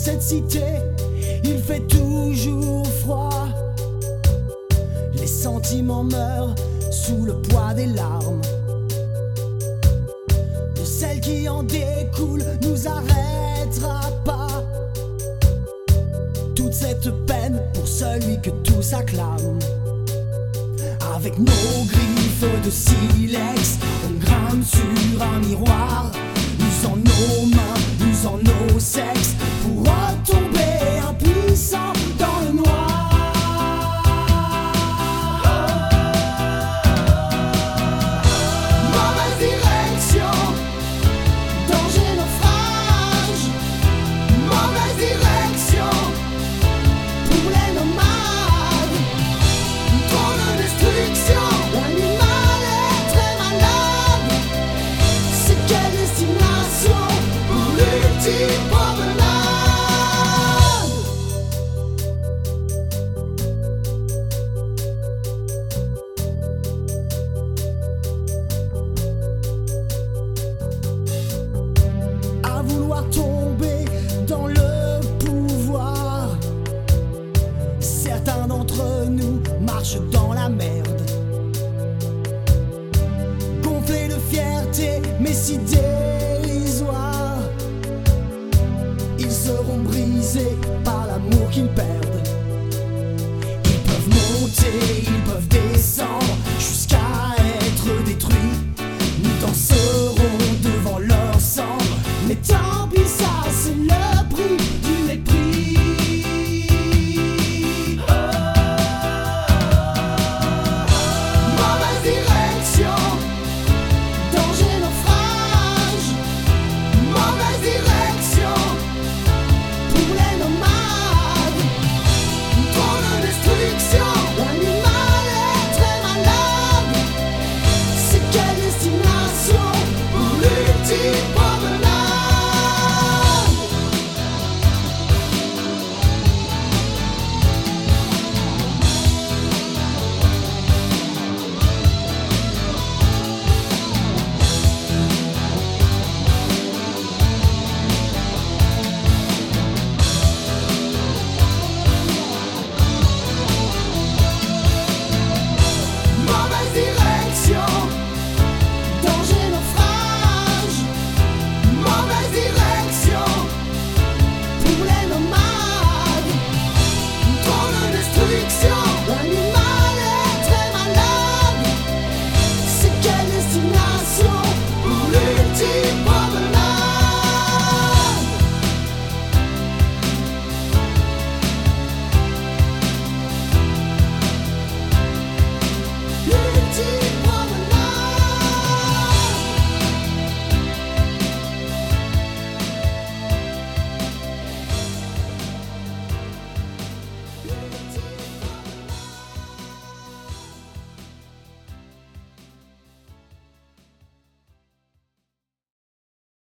cette cité, il fait toujours froid. Les sentiments meurent sous le poids des larmes. De celle qui en découle nous arrêtera pas. Toute cette peine pour celui que tous acclament. Avec nos griffes de silex, on grimpe sur un miroir, usant nos mains, usant nos sexes, pour retomber impuissants dans le noir. Mauvaise direction, danger, naufrage. Mauvaise direction pour les nomades. Trop de destruction, l'animal est très malade. C'est quelle destination pour l'ultime promenade? À vouloir tomber dans le pouvoir, certains d'entre nous marchent dans la merde, gonflés de fierté mais si dérisoire. Ils seront brisés par l'amour qu'ils perdent. Ils peuvent monter, ils peuvent descendre jusqu'à